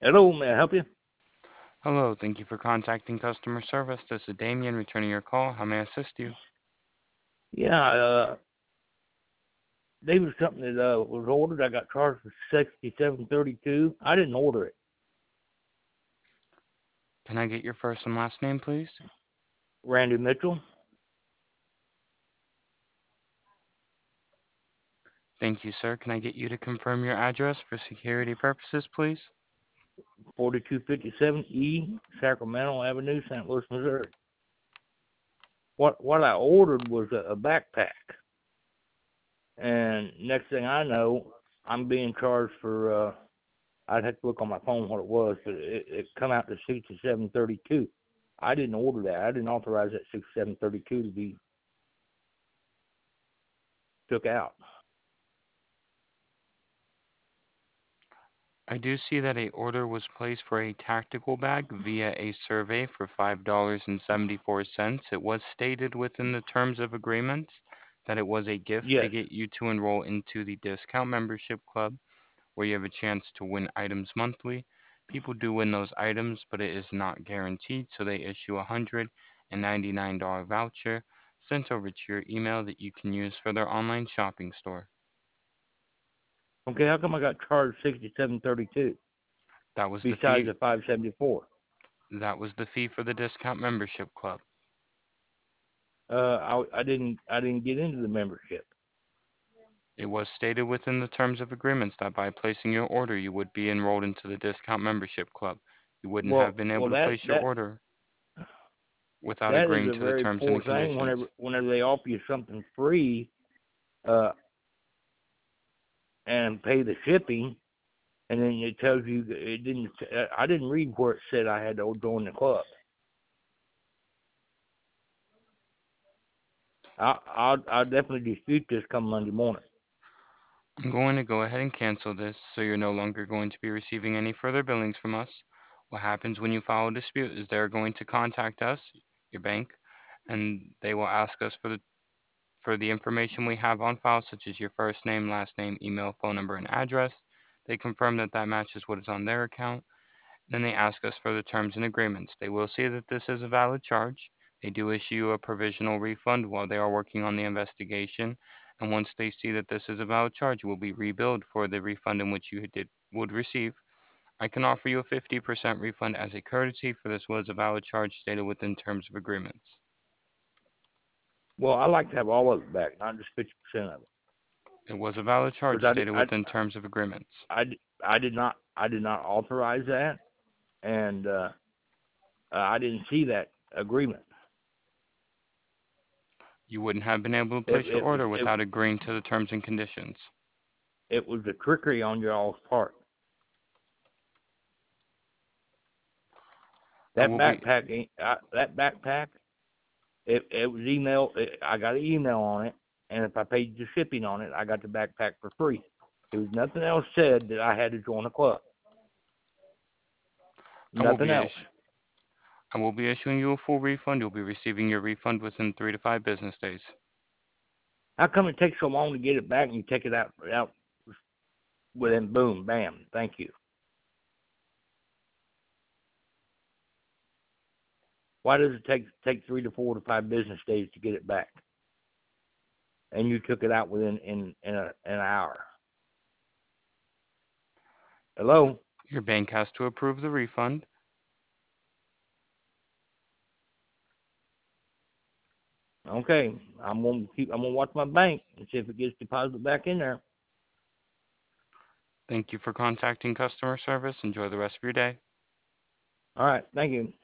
Hello, may I help you? Hello, thank you for contacting customer service. This is Damien returning your call. How may I assist you? Yeah, there was something that was ordered. I got charged for 67.32. I didn't order it. Can I get your first and last name, please? Randy Mitchell, Thank you, sir. Can I get you to confirm your address for security purposes, please? 4257 Sacramento Avenue, St. Louis, Missouri. What I ordered was a backpack, and next thing I know, I'm being charged for. I'd have to look on my phone what it was, but it come out to 67.32. I didn't order that. I didn't authorize that 67.32 to be took out. I do see that a order was placed for a tactical bag via a survey for $5.74. It was stated within the terms of agreement that it was a gift to Yes. get you to enroll into the discount membership club, where you have a chance to win items monthly. People do win those items, but it is not guaranteed, so they issue a $199 voucher sent over to your email that you can use for their online shopping store. Okay, how come I got charged 67.32 That was the besides fee. the 574? That was the fee for the discount membership club. I didn't get into the membership. It was stated within the terms of agreements that by placing your order, you would be enrolled into the discount membership club. You wouldn't have been Well, able to that place your that order without that is agreeing a to the very terms poor and thing. conditions. Whenever they offer you something free, uh, and pay the shipping, and then it tells you that it didn't. I didn't read where it said I had to join the club. I'll definitely dispute this come Monday morning. I'm going to go ahead and cancel this so you're no longer going to be receiving any further billings from us. What happens when you file a dispute is they're going to contact us, your bank, and they will ask us for the information we have on file, such as your first name, last name, email, phone number, and address. They confirm that that matches what is on their account. Then they ask us for the terms and agreements. They will see that this is a valid charge. They do issue you a provisional refund while they are working on the investigation. And once they see that this is a valid charge, you will be rebilled for the refund in which would receive. I can offer you a 50% refund as a courtesy, for this was a valid charge stated within terms of agreements. Well, I like to have all of it back, not just 50% of it, It was a valid charge because I, did- stated within terms of agreements. I did not authorize that, and I didn't see that agreement. You wouldn't have been able to It place your it was order it without agreeing to the terms and conditions. it was a trickery on your all's part. I That will be backpack ain't that backpack. It was email. I got an email on it, and if I paid the shipping on it, I got the backpack for free. There was nothing else said that I had to join a club. I will Nothing be else. issu- I will be issuing you a full refund. You'll be receiving your refund within 3 to 5 business days. How come it takes so long to get it back and you take it out within boom, bam, thank you. Why does it take 3 to 4 to 5 business days to get it back? And you took it out within an hour. Hello? Your bank has to approve the refund. Okay. I'm gonna watch my bank and see if it gets deposited back in there. Thank you for contacting customer service. Enjoy the rest of your day. All right, thank you.